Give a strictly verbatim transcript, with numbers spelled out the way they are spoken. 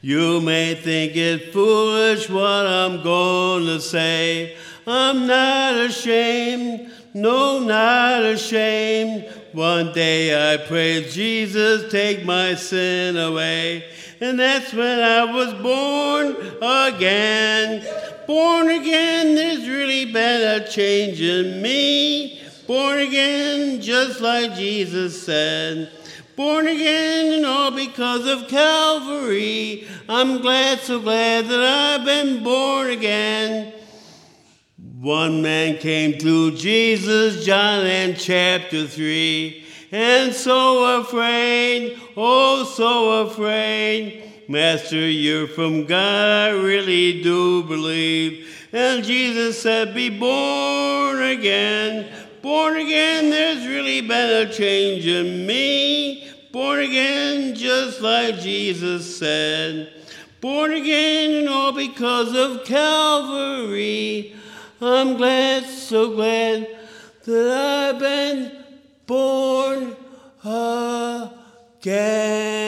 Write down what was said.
You may think it foolish what I'm going to say. I'm not ashamed, no, not ashamed. One day I prayed, Jesus, take my sin away. And that's when I was born again. Born again, there's really been a change in me. Born again, just like Jesus said. Born again, and all because of Calvary. I'm glad, so glad that I've been born again. One man came to Jesus, John and chapter three, and so afraid, oh so afraid. Master, you're from God, I really do believe. And Jesus said, be born again. Born again, there's really been a change in me. Born again, just like Jesus said. Born again, and all because of Calvary. I'm glad, so glad that I've been born again.